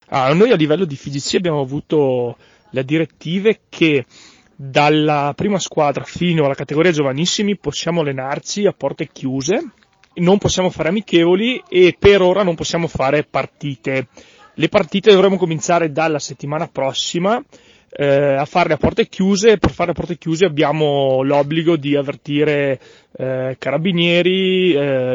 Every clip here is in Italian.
Noi a livello di FIGC abbiamo avuto le direttive che dalla prima squadra fino alla categoria giovanissimi possiamo allenarci a porte chiuse, non possiamo fare amichevoli e per ora non possiamo fare partite. Le partite dovremo cominciare dalla settimana prossima a farle a porte chiuse. Per fare a porte chiuse abbiamo l'obbligo di avvertire carabinieri,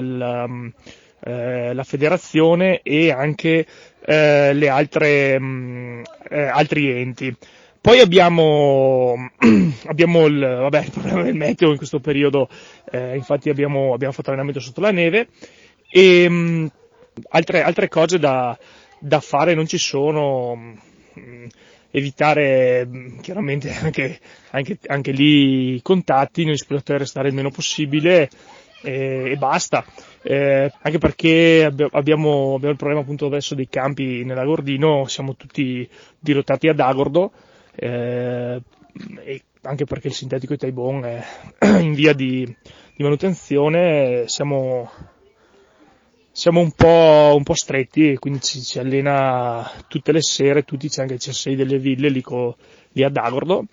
la federazione e anche le altre altri enti. Poi abbiamo il problema del meteo in questo periodo, infatti abbiamo fatto allenamento sotto la neve e altre cose da fare non ci sono. Evitare chiaramente anche lì i contatti, noi si può restare il meno possibile e basta. Anche perché abbiamo il problema appunto adesso dei campi nell'Agordino, siamo tutti dirottati ad Agordo, e anche perché il sintetico di Taibon è in via di manutenzione, siamo un po' stretti e quindi ci allena tutte le sere, c'è anche il CSI delle ville lì ad Agordo.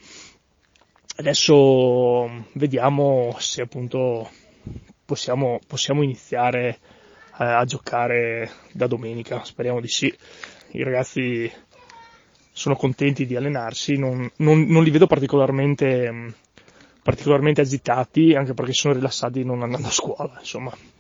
Adesso vediamo se appunto possiamo iniziare a giocare da domenica, speriamo di sì. I ragazzi sono contenti di allenarsi, non li vedo particolarmente agitati, anche perché sono rilassati non andando a scuola, insomma.